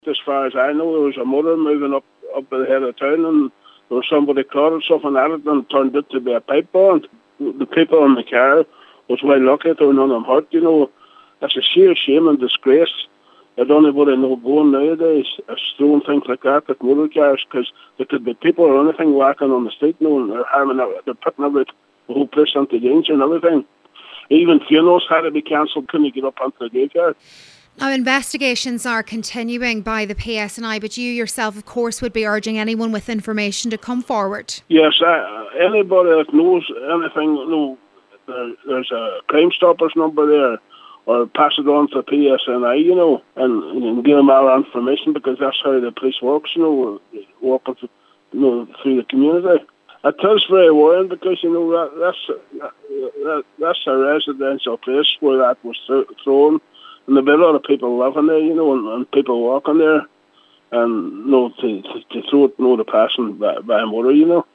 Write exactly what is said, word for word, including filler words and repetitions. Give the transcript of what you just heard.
As far as I know, there was a motor moving up up the head of town, and there was somebody caught something at it and turned it to be a pipe bomb. The people in the car was well lucky there were none of them hurt. You know, it's a sheer shame and disgrace that anybody know going nowadays is throwing things like that at motor cars, because there could be people or anything walking on the street, you know, and they're harming, they're putting every, the whole place into danger and everything. Even funerals had to be cancelled, couldn't get up onto the graveyard. Now, investigations are continuing by the P S N I, but you yourself, of course, would be urging anyone with information to come forward. Yes, uh, anybody that knows anything, you know, there, there's a Crime Stoppers number there, or pass it on to P S N I, you know, and, and give them our information, because that's how the police works, you know, walking through, you know, through the community. It is very worrying, because, you know, that, that's, that, that's a residential place where that was th- thrown. And there'll be a lot of people living there, you know, and, and people walking there, and you know, to, to, to throw it, you know, to passing by, by a motor, you know.